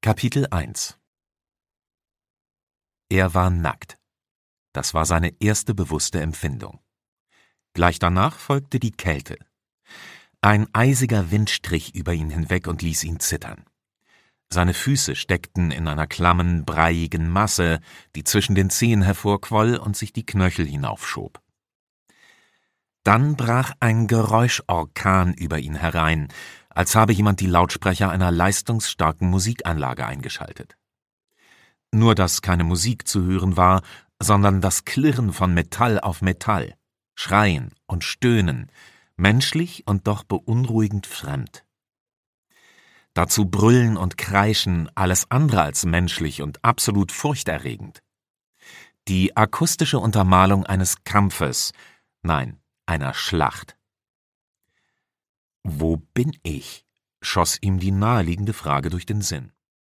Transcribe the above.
Kapitel 1 Er war nackt. Das war seine erste bewusste Empfindung. Gleich danach folgte die Kälte. Ein eisiger Wind strich über ihn hinweg und ließ ihn zittern. Seine Füße steckten in einer klammen, breiigen Masse, die zwischen den Zehen hervorquoll und sich die Knöchel hinaufschob. Dann brach ein Geräuschorkan über ihn herein, als habe jemand die Lautsprecher einer leistungsstarken Musikanlage eingeschaltet. Nur dass keine Musik zu hören war, sondern das Klirren von Metall auf Metall, Schreien und Stöhnen, menschlich und doch beunruhigend fremd. Dazu Brüllen und Kreischen, alles andere als menschlich und absolut furchterregend. Die akustische Untermalung eines Kampfes, nein, einer Schlacht. »Wo bin ich?« schoss ihm die naheliegende Frage durch den Sinn.